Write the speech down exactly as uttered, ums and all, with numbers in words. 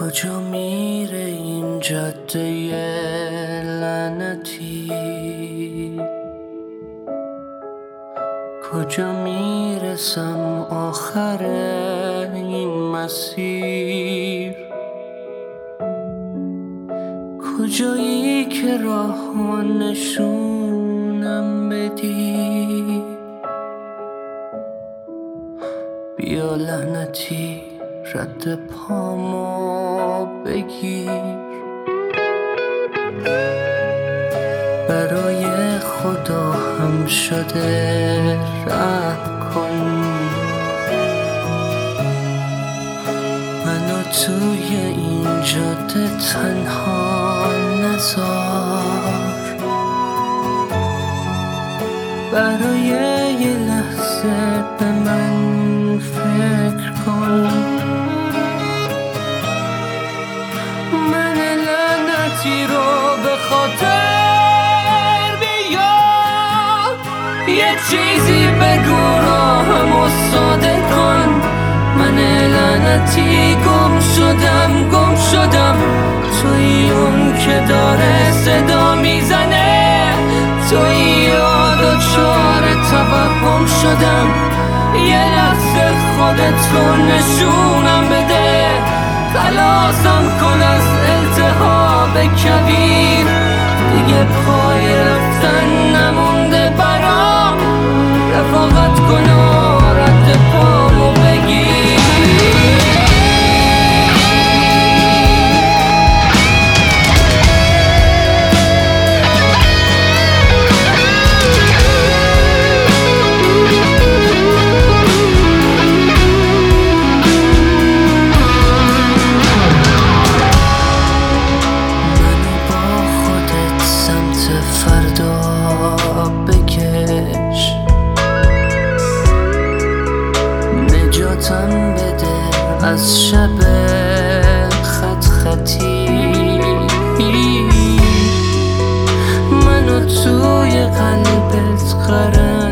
کجا میره این جاده لعنتی؟ کجا میرسم آخر این مسیر؟ کجایی که راه نشونم بدی؟ بیا لعنتی رد پامو بگیر. برای خدا هم شده رحم کن، منو توی این جاده تنها نذار. برای یه لحظه به من فکر کن. من لعنتی رو به خاطر بیار، یه چیزی بگو راهمو ساده کن. من لعنتی گم شدم گم شدم توی اون که داره صدا میزنه، توی یاد و چار توهم شدم. یه لحظه خودت رو نشونم بده، خلاصم کن از التهاب کبیر. دیگه پای رفتن نمونده برام، رفاقت کن و رد پامو بگیر. نجاتم بده از شب خط خطی، منو توی قلبت قرار